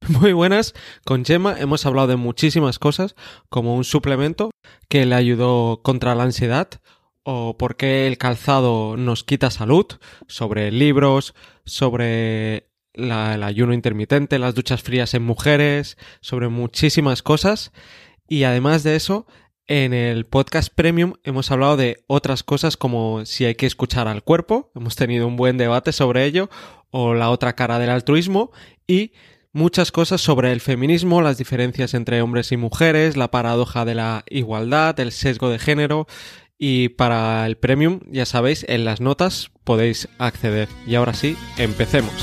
Muy buenas, con Gemma hemos hablado de muchísimas cosas, como un suplemento que le ayudó contra la ansiedad, o por qué el calzado nos quita salud, sobre libros, sobre el ayuno intermitente, las duchas frías en mujeres, sobre muchísimas cosas. Y además de eso, en el podcast Premium hemos hablado de otras cosas como si hay que escuchar al cuerpo, hemos tenido un buen debate sobre ello, o la otra cara del altruismo, y muchas cosas sobre el feminismo, las diferencias entre hombres y mujeres, la paradoja de la igualdad, el sesgo de género. Y para el Premium, ya sabéis, en las notas podéis acceder. Y ahora sí, empecemos.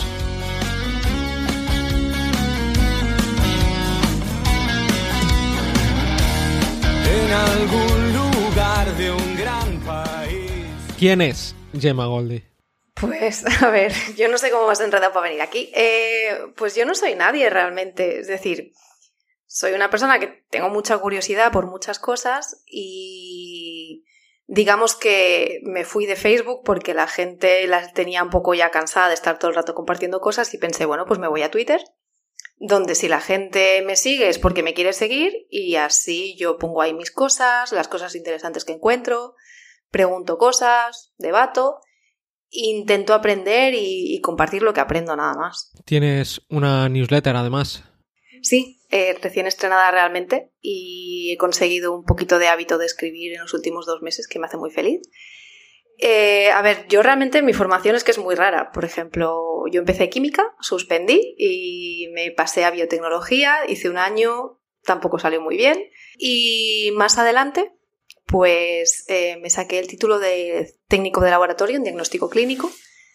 En algún lugar de un gran país. ¿Quién es Gemma Goldie? Pues, a ver, yo no sé cómo vas enredado para venir aquí. Pues yo no soy nadie realmente. Es decir, soy una persona que tengo mucha curiosidad por muchas cosas y digamos que me fui de Facebook porque la gente la tenía un poco ya cansada de estar todo el rato compartiendo cosas y pensé, bueno, pues me voy a Twitter, donde si la gente me sigue es porque me quiere seguir y así yo pongo ahí mis cosas, las cosas interesantes que encuentro, pregunto cosas, debato, intento aprender y compartir lo que aprendo nada más. Tienes una newsletter además. Sí, recién estrenada realmente y he conseguido un poquito de hábito de escribir en los últimos 2 meses que me hace muy feliz. A ver, yo realmente mi formación es que es muy rara. Por ejemplo, yo empecé química, suspendí y me pasé a biotecnología, hice 1 año, tampoco salió muy bien. Y más adelante, pues me saqué el título de técnico de laboratorio en diagnóstico clínico.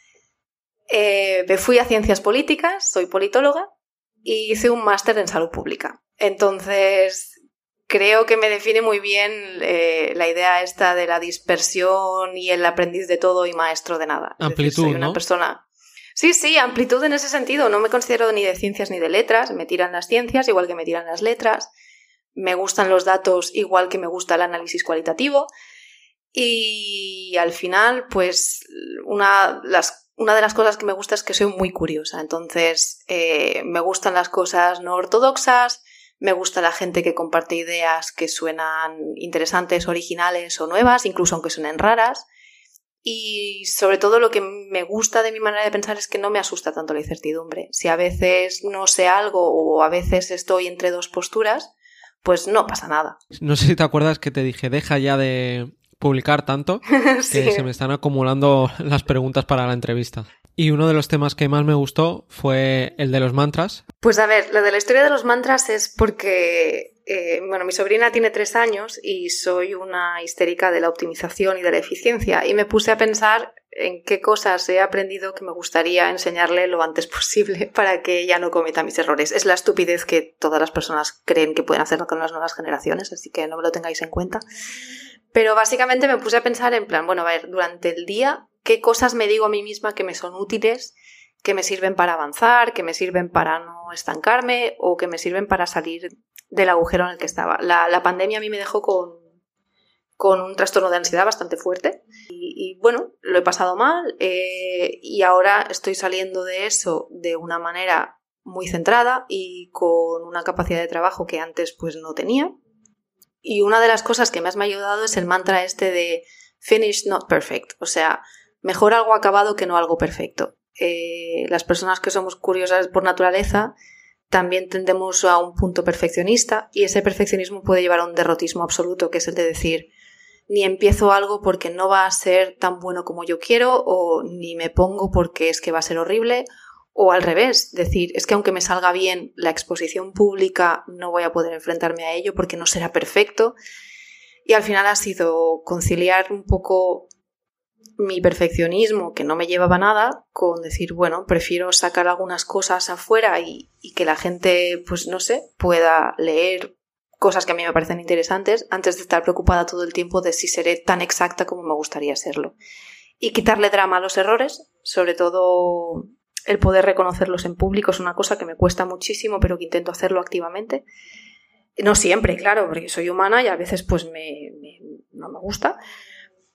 Me fui a ciencias políticas, soy politóloga y hice un máster en salud pública. Entonces, creo que me define muy bien la idea esta de la dispersión y el aprendiz de todo y maestro de nada. Amplitud, es decir, soy una ¿no? persona... Sí, amplitud en ese sentido. No me considero ni de ciencias ni de letras. Me tiran las ciencias igual que me tiran las letras. Me gustan los datos igual que me gusta el análisis cualitativo. Y al final, pues, una de las cosas que me gusta es que soy muy curiosa. Entonces, me gustan las cosas no ortodoxas. Me gusta la gente que comparte ideas que suenan interesantes, originales o nuevas, incluso aunque suenen raras. Y sobre todo lo que me gusta de mi manera de pensar es que no me asusta tanto la incertidumbre. Si a veces no sé algo o a veces estoy entre 2 posturas, pues no pasa nada. No sé si te acuerdas que te dije, deja ya de publicar tanto, Sí. que se me están acumulando las preguntas para la entrevista. Y uno de los temas que más me gustó fue el de los mantras. Pues a ver, lo de la historia de los mantras es porque, mi sobrina tiene 3 años y soy una histérica de la optimización y de la eficiencia y me puse a pensar en qué cosas he aprendido que me gustaría enseñarle lo antes posible para que ella no cometa mis errores. Es la estupidez que todas las personas creen que pueden hacerlo con las nuevas generaciones, así que no me lo tengáis en cuenta. Pero básicamente me puse a pensar en plan, bueno, a ver, durante el día, ¿qué cosas me digo a mí misma que me son útiles, que me sirven para avanzar, que me sirven para no estancarme o que me sirven para salir del agujero en el que estaba? La pandemia a mí me dejó con un trastorno de ansiedad bastante fuerte y bueno, lo he pasado mal y ahora estoy saliendo de eso de una manera muy centrada y con una capacidad de trabajo que antes pues no tenía. Y una de las cosas que más me ha ayudado es el mantra este de finish not perfect, o sea, mejor algo acabado que no algo perfecto. Las personas que somos curiosas por naturaleza también tendemos a un punto perfeccionista y ese perfeccionismo puede llevar a un derrotismo absoluto, que es el de decir, ni empiezo algo porque no va a ser tan bueno como yo quiero o ni me pongo porque es que va a ser horrible. O al revés, decir, es que aunque me salga bien la exposición pública, no voy a poder enfrentarme a ello porque no será perfecto. Y al final ha sido conciliar un poco mi perfeccionismo, que no me llevaba a nada, con decir, bueno, prefiero sacar algunas cosas afuera y que la gente, pues no sé, pueda leer cosas que a mí me parecen interesantes antes de estar preocupada todo el tiempo de si seré tan exacta como me gustaría serlo. Y quitarle drama a los errores, sobre todo... El poder reconocerlos en público es una cosa que me cuesta muchísimo, pero que intento hacerlo activamente. No siempre, claro, porque soy humana y a veces pues no me gusta.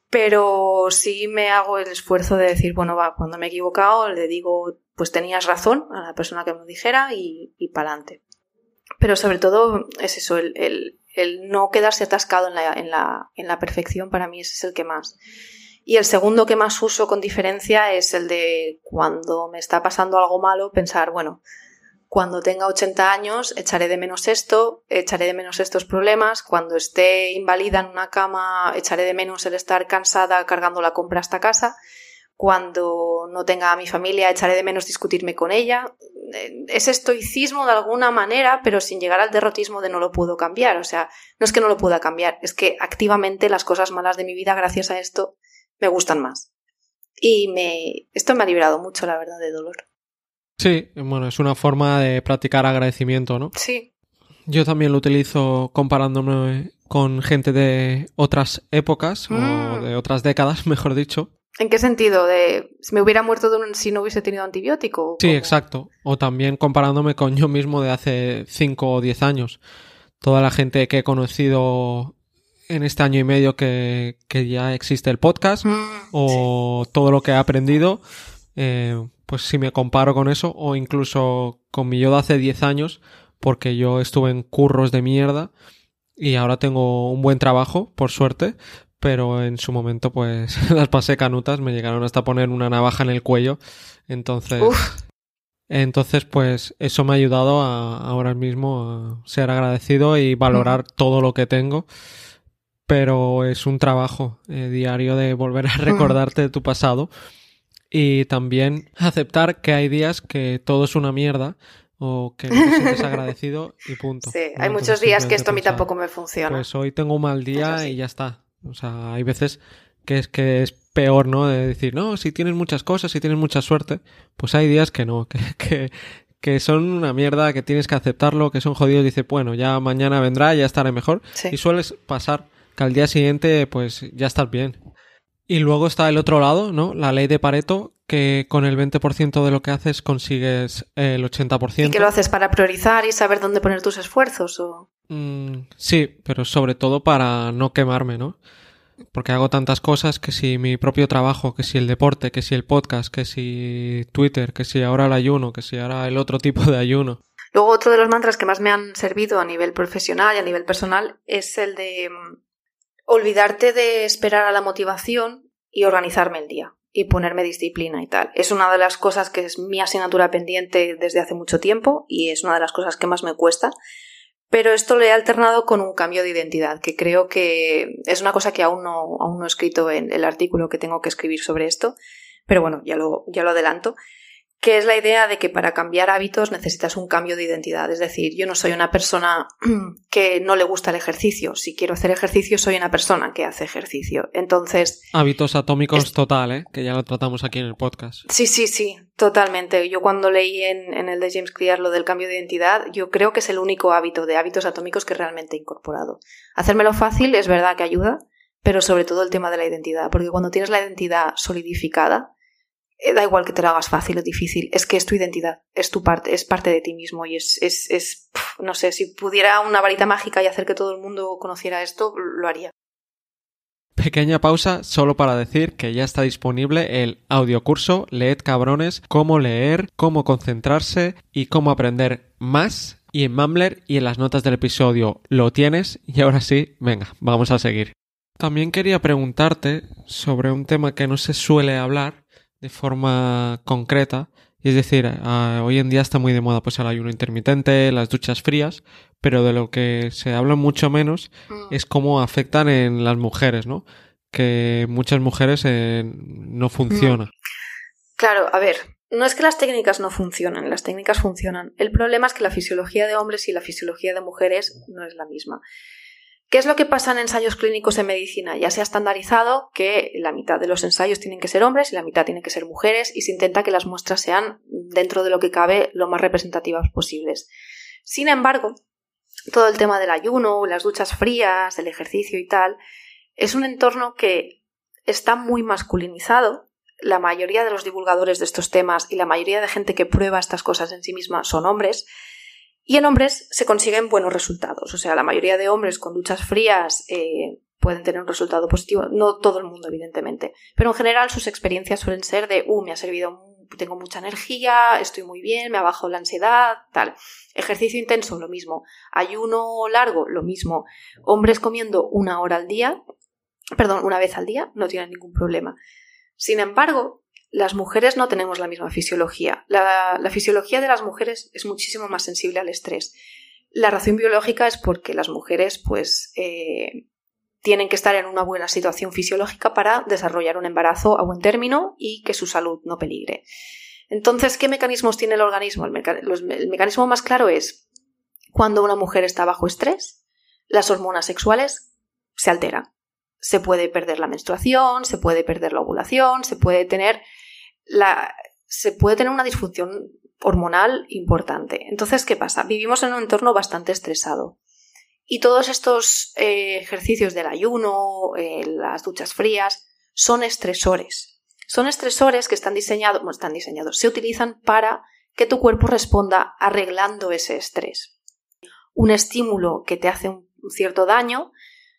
Pero sí me hago el esfuerzo de decir, bueno, va, cuando me he equivocado le digo, pues tenías razón a la persona que me lo dijera y pa'lante. Pero sobre todo es eso, el no quedarse atascado en la perfección, para mí ese es el que más. Y el segundo que más uso con diferencia es el de cuando me está pasando algo malo, pensar, bueno, cuando tenga 80 años echaré de menos esto, echaré de menos estos problemas, cuando esté inválida en una cama echaré de menos el estar cansada cargando la compra hasta casa, cuando no tenga a mi familia echaré de menos discutirme con ella. Es estoicismo de alguna manera, pero sin llegar al derrotismo de no lo puedo cambiar. O sea, no es que no lo pueda cambiar, es que activamente las cosas malas de mi vida, gracias a esto, me gustan más. Y esto me ha liberado mucho, la verdad, de dolor. Sí, bueno, es una forma de practicar agradecimiento, ¿no? Sí. Yo también lo utilizo comparándome con gente de otras épocas o de otras décadas, mejor dicho. ¿En qué sentido? ¿De si me hubiera muerto si no hubiese tenido antibiótico? Sí, exacto. O también comparándome con yo mismo de hace 5 o 10 años. Toda la gente que he conocido en este año y medio que ya existe el podcast o todo lo que he aprendido, pues si me comparo con eso o incluso con mi yo de hace 10 años, porque yo estuve en curros de mierda y ahora tengo un buen trabajo, por suerte, pero en su momento pues las pasé canutas, me llegaron hasta poner una navaja en el cuello, entonces pues eso me ha ayudado ahora mismo a ser agradecido y valorar todo lo que tengo, pero es un trabajo diario de volver a recordarte de tu pasado y también aceptar que hay días que todo es una mierda o que no te sientes agradecido y punto. Sí, ¿no? hay muchos días que esto a mí tampoco me funciona. Pues hoy tengo un mal día y ya está. O sea, hay veces que es peor, ¿no? De decir, no, si tienes muchas cosas, si tienes mucha suerte, pues hay días que no, que son una mierda, que tienes que aceptarlo, que son jodidos. Dice, bueno, ya mañana vendrá, ya estaré mejor. Sí. Y sueles pasar que al día siguiente, pues ya estás bien. Y luego está el otro lado, ¿no? La ley de Pareto, que con el 20% de lo que haces consigues el 80%. ¿Y que lo haces para priorizar y saber dónde poner tus esfuerzos? ¿O? Sí, pero sobre todo para no quemarme, ¿no? Porque hago tantas cosas que si mi propio trabajo, que si el deporte, que si el podcast, que si Twitter, que si ahora el ayuno, que si ahora el otro tipo de ayuno. Luego otro de los mantras que más me han servido a nivel profesional y a nivel personal es el de olvidarte de esperar a la motivación y organizarme el día y ponerme disciplina y tal. Es una de las cosas que es mi asignatura pendiente desde hace mucho tiempo y es una de las cosas que más me cuesta, pero esto lo he alternado con un cambio de identidad, que creo que es una cosa que aún no he escrito en el artículo que tengo que escribir sobre esto, pero bueno, ya lo adelanto, que es la idea de que para cambiar hábitos necesitas un cambio de identidad. Es decir, yo no soy una persona que no le gusta el ejercicio. Si quiero hacer ejercicio, soy una persona que hace ejercicio. Entonces... Hábitos atómicos total, ¿eh? Que ya lo tratamos aquí en el podcast. Sí, totalmente. Yo cuando leí en el de James Clear lo del cambio de identidad, yo creo que es el único hábito de hábitos atómicos que realmente he incorporado. Hacérmelo fácil es verdad que ayuda, pero sobre todo el tema de la identidad. Porque cuando tienes la identidad solidificada, da igual que te lo hagas fácil o difícil, es que es tu identidad, es tu parte, es parte de ti mismo y no sé, si pudiera una varita mágica y hacer que todo el mundo conociera esto, lo haría. Pequeña pausa solo para decir que ya está disponible el audiocurso Leed Cabrones, cómo leer, cómo concentrarse y cómo aprender más, y en Mumbler y en las notas del episodio lo tienes. Y ahora sí, venga, vamos a seguir. También quería preguntarte sobre un tema que no se suele hablar de forma concreta, y es decir, hoy en día está muy de moda pues el ayuno intermitente, las duchas frías, pero de lo que se habla mucho menos es cómo afectan en las mujeres, ¿no? Que muchas mujeres no funciona. Claro, a ver, no es que las técnicas no funcionan, las técnicas funcionan. El problema es que la fisiología de hombres y la fisiología de mujeres no es la misma. ¿Qué es lo que pasa en ensayos clínicos en medicina? Ya se ha estandarizado que la mitad de los ensayos tienen que ser hombres y la mitad tienen que ser mujeres y se intenta que las muestras sean, dentro de lo que cabe, lo más representativas posibles. Sin embargo, todo el tema del ayuno, las duchas frías, el ejercicio y tal, es un entorno que está muy masculinizado. La mayoría de los divulgadores de estos temas y la mayoría de gente que prueba estas cosas en sí misma son hombres. Y en hombres se consiguen buenos resultados. O sea, la mayoría de hombres con duchas frías pueden tener un resultado positivo. No todo el mundo, evidentemente. Pero en general sus experiencias suelen ser de, me ha servido, tengo mucha energía, estoy muy bien, me ha bajado la ansiedad, tal. Ejercicio intenso, lo mismo. Ayuno largo, lo mismo. Hombres comiendo una vez al día, no tienen ningún problema. Sin embargo, las mujeres no tenemos la misma fisiología. La fisiología de las mujeres es muchísimo más sensible al estrés. La razón biológica es porque las mujeres, tienen que estar en una buena situación fisiológica para desarrollar un embarazo a buen término y que su salud no peligre. Entonces, ¿qué mecanismos tiene el organismo? El mecanismo más claro es cuando una mujer está bajo estrés, las hormonas sexuales se alteran. Se puede perder la menstruación, se puede perder la ovulación, se puede tener una disfunción hormonal importante. Entonces, ¿qué pasa? Vivimos en un entorno bastante estresado. Y todos estos ejercicios del ayuno, las duchas frías, son estresores. Son estresores que están diseñados, se utilizan para que tu cuerpo responda arreglando ese estrés. Un estímulo que te hace un cierto daño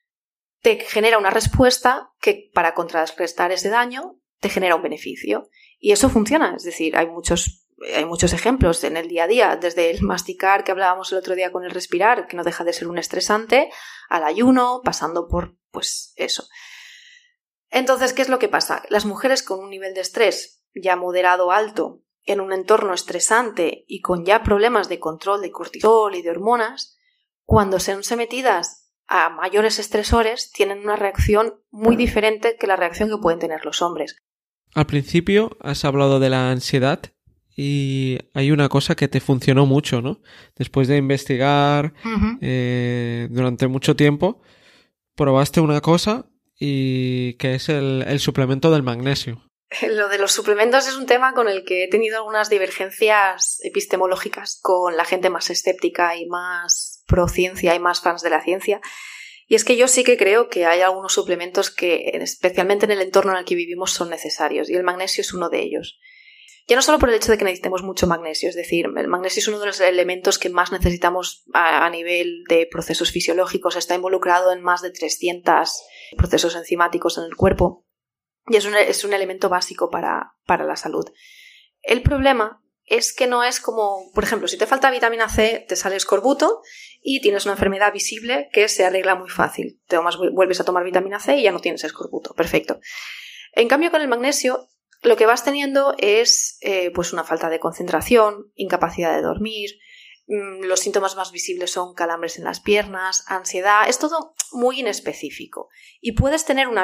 te genera una respuesta que, para contrarrestar ese daño, te genera un beneficio. Y eso funciona, es decir, hay muchos ejemplos en el día a día, desde el masticar que hablábamos el otro día con el respirar, que no deja de ser un estresante, al ayuno, pasando por, eso. Entonces, ¿qué es lo que pasa? Las mujeres con un nivel de estrés ya moderado o alto, en un entorno estresante y con ya problemas de control de cortisol y de hormonas, cuando son sometidas a mayores estresores, tienen una reacción muy diferente que la reacción que pueden tener los hombres. Al principio has hablado de la ansiedad y hay una cosa que te funcionó mucho, ¿no? Después de investigar durante mucho tiempo, probaste una cosa y que es el suplemento del magnesio. Lo de los suplementos es un tema con el que he tenido algunas divergencias epistemológicas con la gente más escéptica y más pro ciencia y más fans de la ciencia. Y es que yo sí que creo que hay algunos suplementos que, especialmente en el entorno en el que vivimos, son necesarios, y el magnesio es uno de ellos. Ya no solo por el hecho de que necesitemos mucho magnesio, es decir, el magnesio es uno de los elementos que más necesitamos a nivel de procesos fisiológicos, está involucrado en más de 300 procesos enzimáticos en el cuerpo, y es un elemento básico para la salud. El problema es que no es como, por ejemplo, si te falta vitamina C, te sale escorbuto y tienes una enfermedad visible que se arregla muy fácil. Vuelves a tomar vitamina C y ya no tienes escorbuto. Perfecto. En cambio, con el magnesio, lo que vas teniendo es una falta de concentración, incapacidad de dormir. Los síntomas más visibles son calambres en las piernas, ansiedad. Es todo muy inespecífico. Y puedes tener una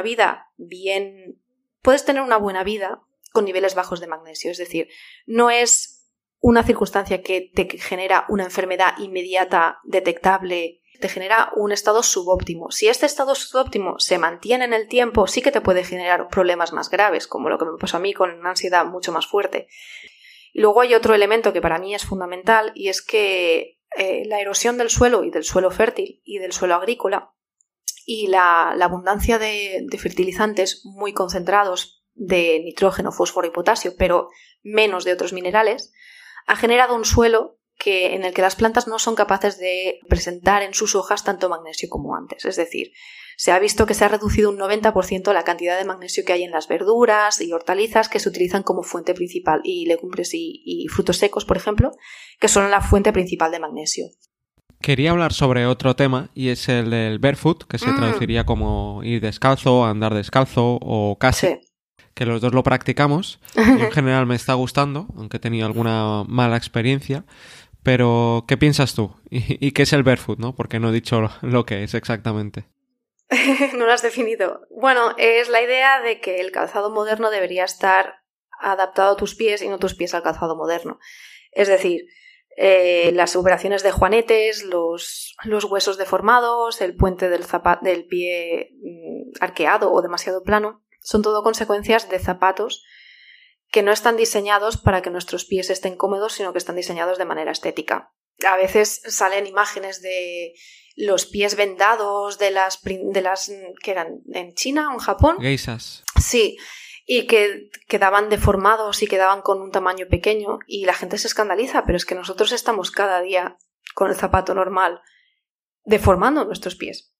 buena vida con niveles bajos de magnesio. Es decir, no es una circunstancia que te genera una enfermedad inmediata, detectable, te genera un estado subóptimo. Si este estado subóptimo se mantiene en el tiempo, sí que te puede generar problemas más graves, como lo que me pasó a mí con una ansiedad mucho más fuerte. Y luego hay otro elemento que para mí es fundamental, y es que la erosión del suelo y del suelo fértil y del suelo agrícola y la abundancia de fertilizantes muy concentrados de nitrógeno, fósforo y potasio, pero menos de otros minerales, ha generado un suelo en el que las plantas no son capaces de presentar en sus hojas tanto magnesio como antes. Es decir, se ha visto que se ha reducido un 90% la cantidad de magnesio que hay en las verduras y hortalizas que se utilizan como fuente principal, y legumbres y frutos secos, por ejemplo, que son la fuente principal de magnesio. Quería hablar sobre otro tema, y es el del barefoot, que se traduciría como ir descalzo, andar descalzo o casi. Sí. Que los dos lo practicamos. Y en general me está gustando, aunque he tenido alguna mala experiencia. Pero, ¿qué piensas tú? ¿Y qué es el barefoot, no? Porque no he dicho lo que es exactamente. No lo has definido. Bueno, es la idea de que el calzado moderno debería estar adaptado a tus pies y no tus pies al calzado moderno. Es decir, las operaciones de juanetes, los huesos deformados, el puente del pie arqueado o demasiado plano, son todo consecuencias de zapatos que no están diseñados para que nuestros pies estén cómodos, sino que están diseñados de manera estética. A veces salen imágenes de los pies vendados de las que eran en China o en Japón. Geishas. Sí, y que quedaban deformados y quedaban con un tamaño pequeño, y la gente se escandaliza, pero es que nosotros estamos cada día con el zapato normal deformando nuestros pies.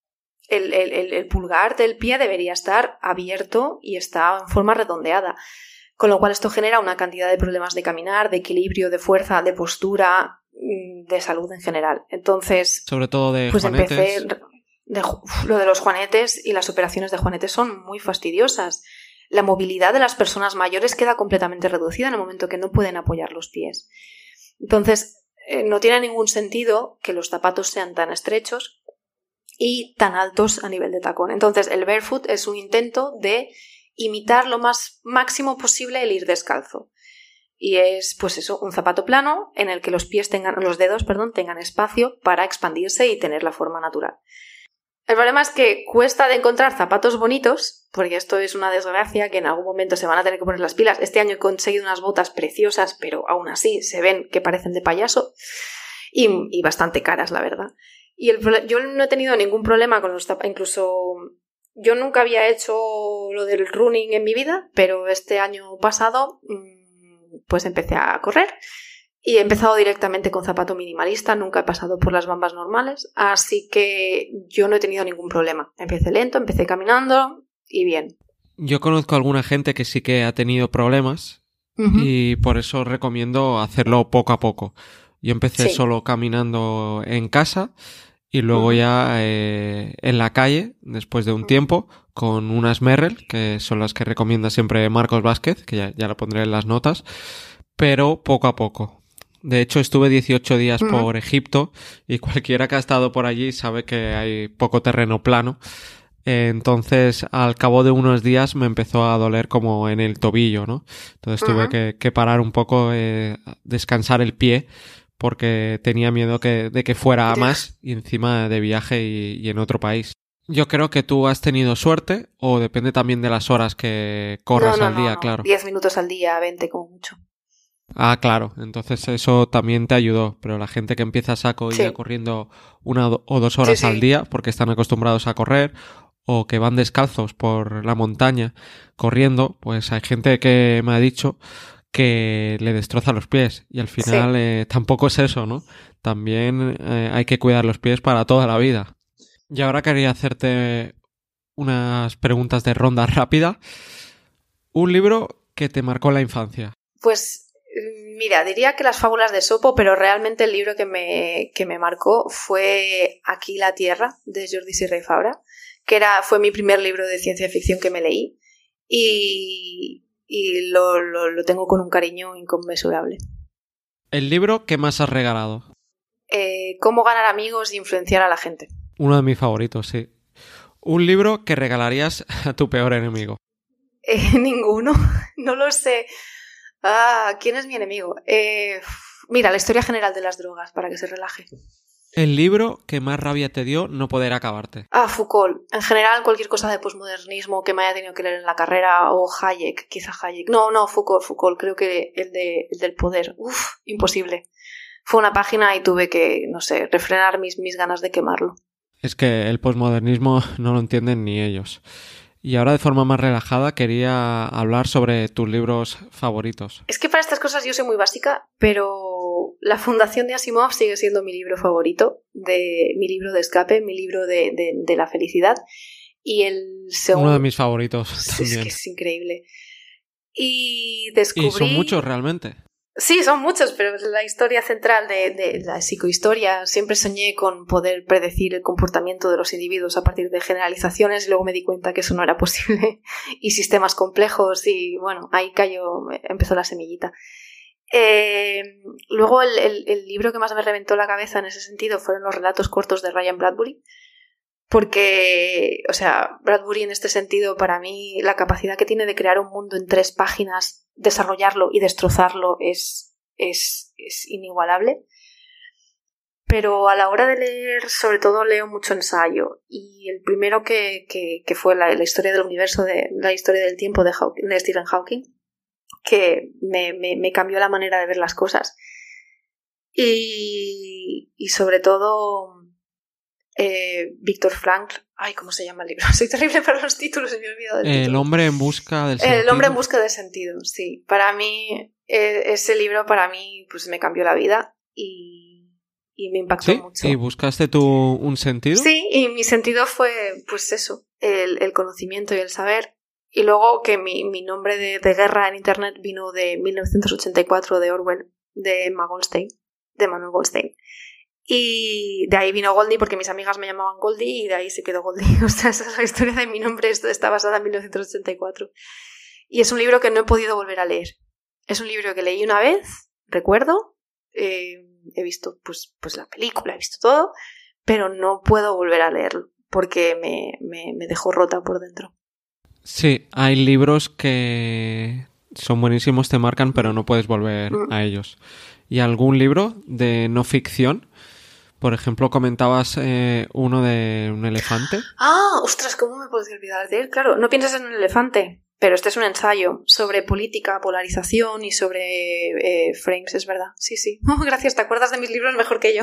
el pulgar del pie debería estar abierto y está en forma redondeada. Con lo cual esto genera una cantidad de problemas de caminar, de equilibrio, de fuerza, de postura, de salud en general. Entonces, sobre todo de pues juanetes. Lo de los juanetes y las operaciones de juanetes son muy fastidiosas. La movilidad de las personas mayores queda completamente reducida en el momento que no pueden apoyar los pies. Entonces, no tiene ningún sentido que los zapatos sean tan estrechos y tan altos a nivel de tacón. Entonces, el barefoot es un intento de imitar lo más máximo posible el ir descalzo. Y es, pues eso, un zapato plano en el que los dedos tengan espacio para expandirse y tener la forma natural. El problema es que cuesta de encontrar zapatos bonitos, porque esto es una desgracia que en algún momento se van a tener que poner las pilas. Este año he conseguido unas botas preciosas, pero aún así se ven que parecen de payaso y bastante caras, la verdad. Y yo no he tenido ningún problema con los zapatos, incluso yo nunca había hecho lo del running en mi vida, pero este año pasado pues empecé a correr. Y he empezado directamente con zapato minimalista, nunca he pasado por las bambas normales, así que yo no he tenido ningún problema. Empecé lento, empecé caminando y bien. Yo conozco a alguna gente que sí que ha tenido problemas y por eso recomiendo hacerlo poco a poco. Yo empecé solo caminando en casa y luego ya en la calle, después de un tiempo, con unas Merrell, que son las que recomienda siempre Marcos Vázquez, que ya lo pondré en las notas, pero poco a poco. De hecho, estuve 18 días por Egipto y cualquiera que ha estado por allí sabe que hay poco terreno plano. Entonces, al cabo de unos días me empezó a doler como en el tobillo, ¿no? Entonces tuve que parar un poco, descansar el pie, porque tenía miedo de que fuera más y encima de viaje y en otro país. Yo creo que tú has tenido suerte, o depende también de las horas que corras al día, claro. 10 minutos al día, 20 como mucho. Ah, claro, entonces eso también te ayudó, pero la gente que empieza a saco y ya corriendo 1 o 2 horas al día porque están acostumbrados a correr o que van descalzos por la montaña corriendo, pues hay gente que me ha dicho que le destroza los pies y al final tampoco es eso, ¿no? También hay que cuidar los pies para toda la vida. Y ahora quería hacerte unas preguntas de ronda rápida. Un libro que te marcó la infancia. Pues mira, diría que Las fábulas de Esopo, pero realmente el libro que me marcó fue Aquí la Tierra, de Jordi Sierra y Fabra, que fue mi primer libro de ciencia ficción que me leí y lo tengo con un cariño inconmensurable. ¿El libro que más has regalado? Cómo ganar amigos e influenciar a la gente. Uno de mis favoritos, sí. ¿Un libro que regalarías a tu peor enemigo? Ninguno, no lo sé. ¿Quién es mi enemigo? Mira, la historia general de las drogas, para que se relaje. ¿El libro que más rabia te dio no poder acabarte? Foucault. En general, cualquier cosa de posmodernismo que me haya tenido que leer en la carrera, o Hayek, quizá Hayek. No, Foucault, creo que el del poder. Imposible. Fue una página y tuve que, no sé, refrenar mis ganas de quemarlo. Es que el posmodernismo no lo entienden ni ellos. Y ahora, de forma más relajada, quería hablar sobre tus libros favoritos. Es que para estas cosas yo soy muy básica, pero La Fundación de Asimov sigue siendo mi libro favorito, mi libro de escape, mi libro de la felicidad. Y el segundo... Uno de mis favoritos también. Es que es increíble. Y descubrí... Y son muchos realmente. Sí, son muchos, pero la historia central de la psicohistoria, siempre soñé con poder predecir el comportamiento de los individuos a partir de generalizaciones y luego me di cuenta que eso no era posible y sistemas complejos y bueno, ahí empezó la semillita. Luego el libro que más me reventó la cabeza en ese sentido fueron los relatos cortos de Ryan Bradbury, porque, o sea, Bradbury en este sentido, para mí, la capacidad que tiene de crear un mundo en 3 páginas, desarrollarlo y destrozarlo es inigualable. Pero a la hora de leer, sobre todo leo mucho ensayo. Y el primero que fue la historia del universo, la historia del tiempo de Stephen Hawking, que me cambió la manera de ver las cosas. Y sobre todo... Viktor Frankl, ¿cómo se llama el libro? Soy terrible para los títulos, se me olvidado del título. El hombre en busca del sentido. El hombre en busca de sentido, sí. Para mí, ese libro pues me cambió la vida y y me impactó ¿Sí? mucho. ¿Y buscaste tú un sentido? Sí, y mi sentido fue, pues eso, el conocimiento y el saber. Y luego que mi nombre de guerra en internet vino de 1984 de Orwell, de Manuel Goldstein. Y de ahí vino Goldie porque mis amigas me llamaban Goldie y de ahí se quedó Goldie. O sea, esa es la historia de mi nombre, esto está basada en 1984. Y es un libro que no he podido volver a leer. Es un libro que leí una vez, recuerdo, he visto pues la película, he visto todo, pero no puedo volver a leerlo porque me dejó rota por dentro. Sí, hay libros que son buenísimos, te marcan, pero no puedes volver a ellos. ¿Y algún libro de no ficción? Por ejemplo, comentabas uno de un elefante. ¡Ah! ¡Ostras! ¿Cómo me podía olvidar de él? Claro, no piensas en un elefante, pero este es un ensayo sobre política, polarización y sobre frames, es verdad. Sí, sí. Oh, gracias, te acuerdas de mis libros mejor que yo.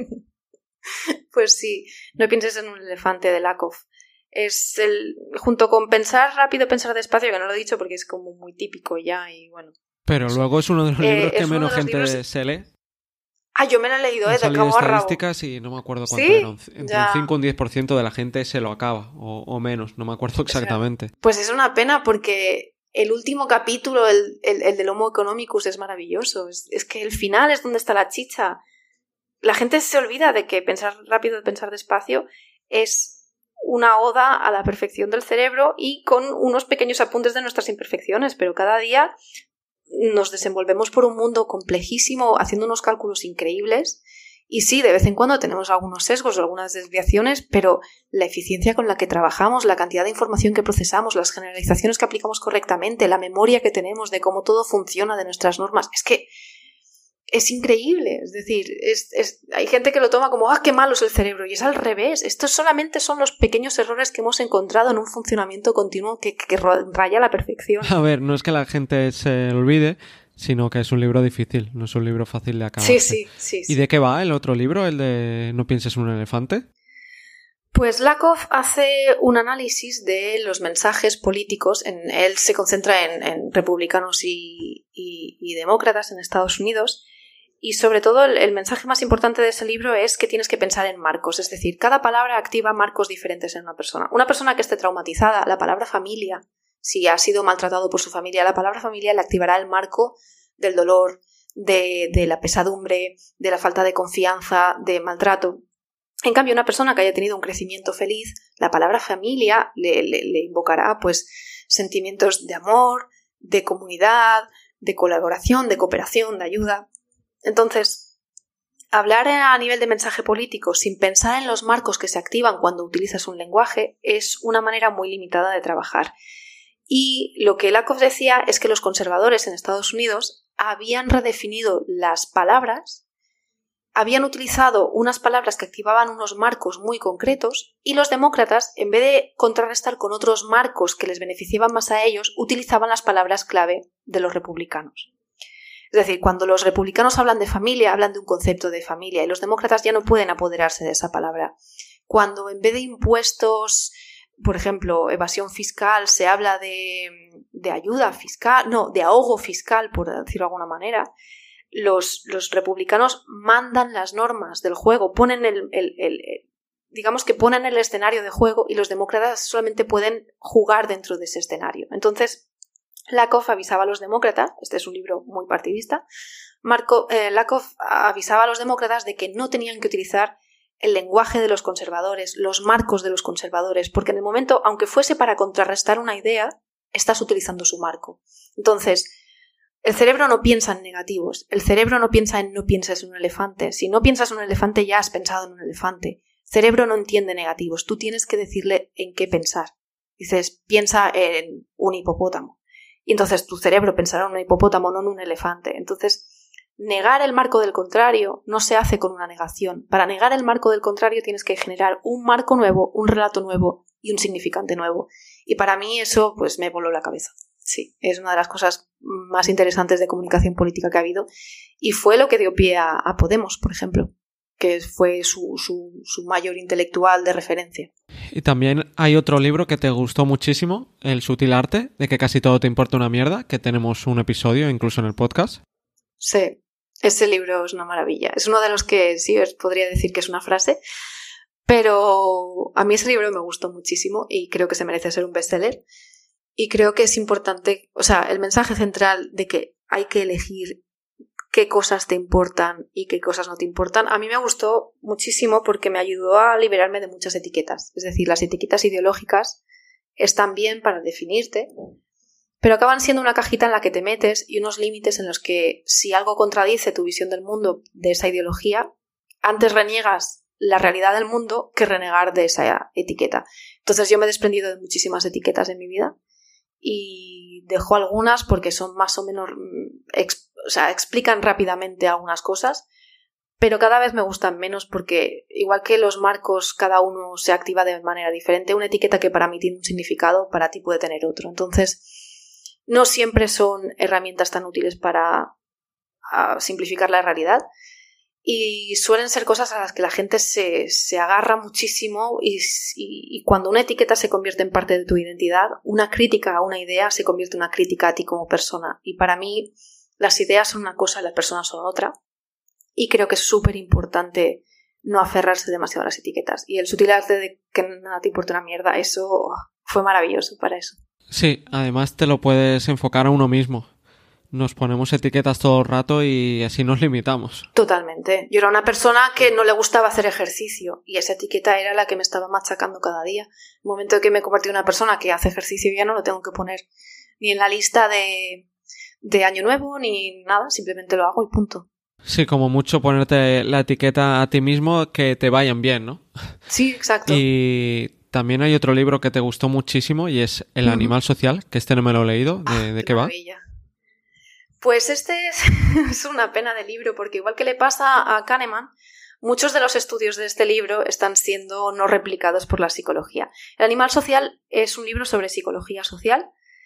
Pues sí, no pienses en un elefante de Lakoff. Es junto con Pensar rápido, pensar despacio, que no lo he dicho porque es como muy típico ya y bueno. Pero luego es uno de los libros que menos gente libros... se lee. Ah, yo me lo he leído, de salido cabo a rabo. estadísticas y no me acuerdo cuánto ¿Sí? eran. Entre Ya. un 5 y un 10% de la gente se lo acaba, o menos, no me acuerdo exactamente. Pues es una pena porque el último capítulo, el del Homo economicus, es maravilloso. Es que el final es donde está la chicha. La gente se olvida de que pensar rápido, pensar despacio es una oda a la perfección del cerebro y con unos pequeños apuntes de nuestras imperfecciones, pero cada día nos desenvolvemos por un mundo complejísimo haciendo unos cálculos increíbles y sí, de vez en cuando tenemos algunos sesgos o algunas desviaciones, pero la eficiencia con la que trabajamos, la cantidad de información que procesamos, las generalizaciones que aplicamos correctamente, la memoria que tenemos de cómo todo funciona, de nuestras normas, es que es increíble. Es decir, hay gente que lo toma como ¡ah, qué malo es el cerebro! Y es al revés. Estos solamente son los pequeños errores que hemos encontrado en un funcionamiento continuo que raya la perfección. A ver, no es que la gente se olvide, sino que es un libro difícil, no es un libro fácil de acabar. Sí. ¿Y de qué va el otro libro, el de No pienses en un elefante? Pues Lakoff hace un análisis de los mensajes políticos. Él se concentra en republicanos y demócratas en Estados Unidos. Y sobre todo el mensaje más importante de ese libro es que tienes que pensar en marcos, es decir, cada palabra activa marcos diferentes en una persona. Una persona que esté traumatizada, la palabra familia, si ha sido maltratado por su familia, la palabra familia le activará el marco del dolor, de la pesadumbre, de la falta de confianza, de maltrato. En cambio, una persona que haya tenido un crecimiento feliz, la palabra familia le invocará pues sentimientos de amor, de comunidad, de colaboración, de cooperación, de ayuda. Entonces, hablar a nivel de mensaje político sin pensar en los marcos que se activan cuando utilizas un lenguaje es una manera muy limitada de trabajar. Y lo que Lakoff decía es que los conservadores en Estados Unidos habían redefinido las palabras, habían utilizado unas palabras que activaban unos marcos muy concretos y los demócratas, en vez de contrarrestar con otros marcos que les beneficiaban más a ellos, utilizaban las palabras clave de los republicanos. Es decir, cuando los republicanos hablan de familia, hablan de un concepto de familia y los demócratas ya no pueden apoderarse de esa palabra. Cuando en vez de impuestos, por ejemplo, evasión fiscal, se habla de ayuda fiscal, no, de ahogo fiscal, por decirlo de alguna manera, los republicanos mandan las normas del juego, ponen digamos que ponen el escenario de juego y los demócratas solamente pueden jugar dentro de ese escenario. Entonces, Lakoff avisaba a los demócratas, este es un libro muy partidista, Lakoff avisaba a los demócratas de que no tenían que utilizar el lenguaje de los conservadores, los marcos de los conservadores, porque en el momento, aunque fuese para contrarrestar una idea, estás utilizando su marco. Entonces, el cerebro no piensa en negativos, el cerebro no piensa en no pienses en un elefante. Si no piensas en un elefante, ya has pensado en un elefante. El cerebro no entiende negativos, tú tienes que decirle en qué pensar. Dices, piensa en un hipopótamo. Y entonces tu cerebro pensará en un hipopótamo, no en un elefante. Entonces, negar el marco del contrario no se hace con una negación. Para negar el marco del contrario tienes que generar un marco nuevo, un relato nuevo y un significante nuevo. Y para mí eso pues me voló la cabeza. Sí, es una de las cosas más interesantes de comunicación política que ha habido. Y fue lo que dio pie a Podemos, por ejemplo, que fue su mayor intelectual de referencia. Y también hay otro libro que te gustó muchísimo, El sutil arte, de que casi todo te importa una mierda, que tenemos un episodio incluso en el podcast. Sí. Ese libro es una maravilla. Es uno de los que sí os podría decir que es una frase, pero a mí ese libro me gustó muchísimo y creo que se merece ser un bestseller. Y creo que es importante, o sea, el mensaje central de que hay que elegir qué cosas te importan y qué cosas no te importan, a mí me gustó muchísimo porque me ayudó a liberarme de muchas etiquetas. Es decir, las etiquetas ideológicas están bien para definirte, pero acaban siendo una cajita en la que te metes y unos límites en los que si algo contradice tu visión del mundo de esa ideología, antes reniegas la realidad del mundo que renegar de esa etiqueta. Entonces yo me he desprendido de muchísimas etiquetas en mi vida y dejo algunas porque son más o menos, explican rápidamente algunas cosas, pero cada vez me gustan menos porque igual que los marcos cada uno se activa de manera diferente, una etiqueta que para mí tiene un significado, para ti puede tener otro. Entonces no siempre son herramientas tan útiles para simplificar la realidad y suelen ser cosas a las que la gente se agarra muchísimo y cuando una etiqueta se convierte en parte de tu identidad, una crítica a una idea se convierte en una crítica a ti como persona. Y para mí las ideas son una cosa y las personas son otra y creo que es súper importante no aferrarse demasiado a las etiquetas. Y el sutil arte de que nada te importa una mierda, eso fue maravilloso para eso. Sí, además te lo puedes enfocar a uno mismo. Nos ponemos etiquetas todo el rato y así nos limitamos. Totalmente. Yo era una persona que no le gustaba hacer ejercicio y esa etiqueta era la que me estaba machacando cada día. En el momento en que me convertí en una persona que hace ejercicio ya no lo tengo que poner ni en la lista de año nuevo ni nada, simplemente lo hago y punto. Sí, como mucho ponerte la etiqueta a ti mismo que te vayan bien, ¿no? Sí, exacto. Y también hay otro libro que te gustó muchísimo y es El animal social, que este no me lo he leído. ¿De qué va? Pues este es una pena de libro porque igual que le pasa a Kahneman, muchos de los estudios de este libro están siendo no replicados por la psicología. El animal social es un libro sobre psicología social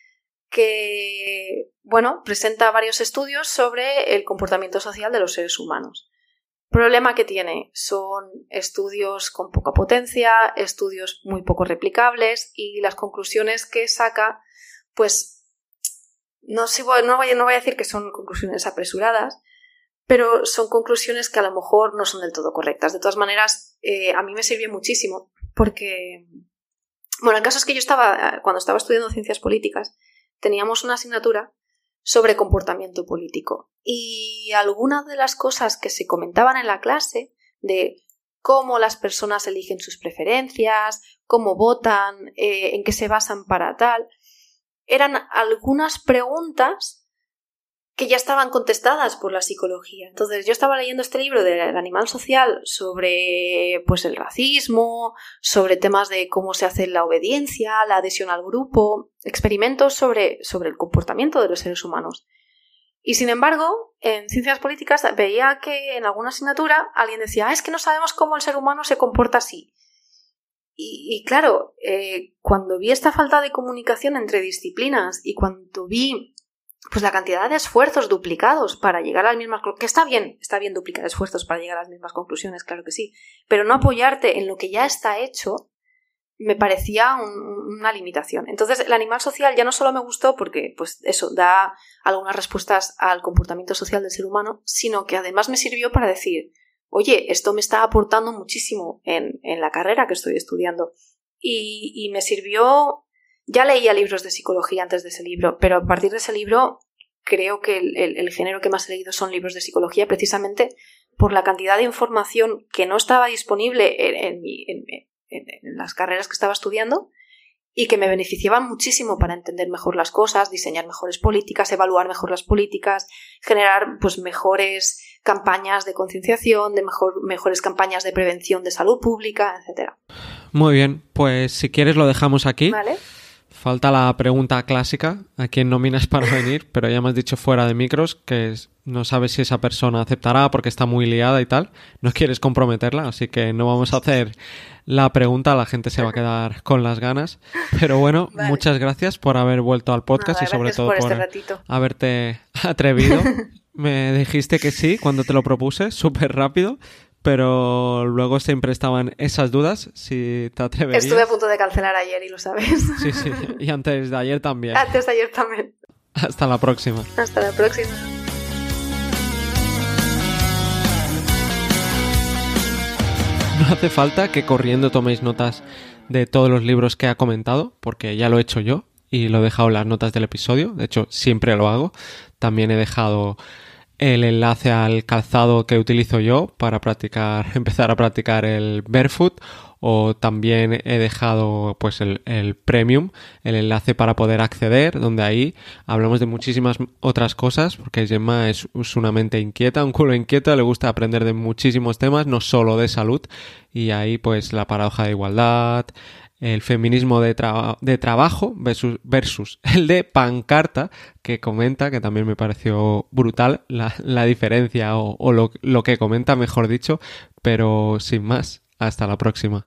que, bueno, presenta varios estudios sobre el comportamiento social de los seres humanos. El problema que tiene son estudios con poca potencia, estudios muy poco replicables y las conclusiones que saca, pues no voy a decir que son conclusiones apresuradas, pero son conclusiones que a lo mejor no son del todo correctas. De todas maneras, a mí me sirvió muchísimo porque, bueno, el caso es que cuando estaba estudiando ciencias políticas, teníamos una asignatura sobre comportamiento político y algunas de las cosas que se comentaban en la clase de cómo las personas eligen sus preferencias, cómo votan, en qué se basan para tal, eran algunas preguntas que ya estaban contestadas por la psicología. Entonces yo estaba leyendo este libro del animal social sobre pues el racismo, sobre temas de cómo se hace la obediencia, la adhesión al grupo, experimentos sobre el comportamiento de los seres humanos. Y sin embargo, en ciencias políticas veía que en alguna asignatura alguien decía, es que no sabemos cómo el ser humano se comporta así. Y claro, cuando vi esta falta de comunicación entre disciplinas y cuando vi pues la cantidad de esfuerzos duplicados para llegar a las mismas conclusiones, que está bien duplicar esfuerzos para llegar a las mismas conclusiones, claro que sí, pero no apoyarte en lo que ya está hecho, me parecía una limitación. Entonces el animal social ya no solo me gustó porque pues eso da algunas respuestas al comportamiento social del ser humano, sino que además me sirvió para decir, oye, esto me está aportando muchísimo en la carrera que estoy estudiando. Y me sirvió, ya leía libros de psicología antes de ese libro, pero a partir de ese libro creo que el género que más he leído son libros de psicología, precisamente por la cantidad de información que no estaba disponible en las carreras que estaba estudiando y que me beneficiaban muchísimo para entender mejor las cosas, diseñar mejores políticas, evaluar mejor las políticas, generar pues mejores campañas de concienciación, mejores campañas de prevención de salud pública, etc. Muy bien, pues si quieres lo dejamos aquí. Vale. Falta la pregunta clásica, ¿a quién nominas para venir? Pero ya me has dicho fuera de micros que no sabes si esa persona aceptará porque está muy liada y tal. No quieres comprometerla, así que no vamos a hacer la pregunta, la gente se va a quedar con las ganas. Pero bueno, vale. Muchas gracias por haber vuelto al podcast y sobre todo por haberte atrevido. Me dijiste que sí cuando te lo propuse, súper rápido. Pero luego siempre estaban esas dudas, si te atreverías. Estuve a punto de cancelar ayer y lo sabes. Sí, y antes de ayer también. Antes de ayer también. Hasta la próxima. Hasta la próxima. No hace falta que corriendo toméis notas de todos los libros que ha comentado, porque ya lo he hecho yo y lo he dejado en las notas del episodio. De hecho, siempre lo hago. También he dejado el enlace al calzado que utilizo yo para empezar a practicar el barefoot, o también he dejado pues el premium, el enlace para poder acceder, donde ahí hablamos de muchísimas otras cosas, porque Gemma es una mente inquieta, un culo inquieto, le gusta aprender de muchísimos temas, no solo de salud, y ahí pues la paradoja de igualdad, el feminismo de trabajo versus el de pancarta, que comenta, que también me pareció brutal la diferencia o lo que comenta, mejor dicho, pero sin más, hasta la próxima.